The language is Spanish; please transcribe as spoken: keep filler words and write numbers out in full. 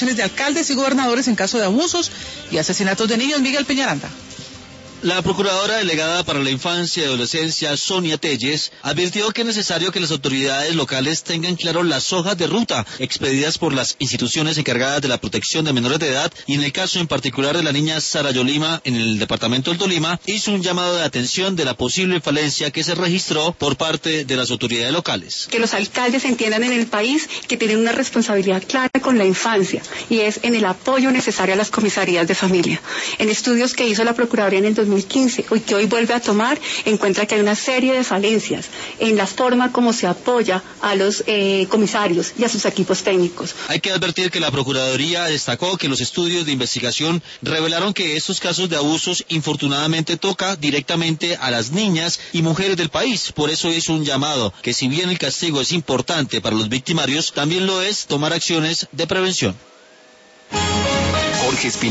de alcaldes y gobernadores en caso de abusos y asesinatos de niños. Miguel Peñaranda. La Procuradora Delegada para la Infancia y Adolescencia, Sonia Telles, advirtió que es necesario que las autoridades locales tengan claro las hojas de ruta expedidas por las instituciones encargadas de la protección de menores de edad, y en el caso en particular de la niña Sara Yolima en el departamento del Tolima, hizo un llamado de atención de la posible falencia que se registró por parte de las autoridades locales. Que los alcaldes entiendan en el país que tienen una responsabilidad clara con la infancia, y es en el apoyo necesario a las comisarías de familia. En estudios que hizo la Procuraduría en el dos mil quince y que hoy vuelve a tomar, encuentra que hay una serie de falencias en la forma como se apoya a los eh, comisarios y a sus equipos técnicos. Hay que advertir que la Procuraduría destacó que los estudios de investigación revelaron que estos casos de abusos infortunadamente toca directamente a las niñas y mujeres del país. Por eso hizo un llamado que, si bien el castigo es importante para los victimarios, también lo es tomar acciones de prevención. Jorge Espinosa.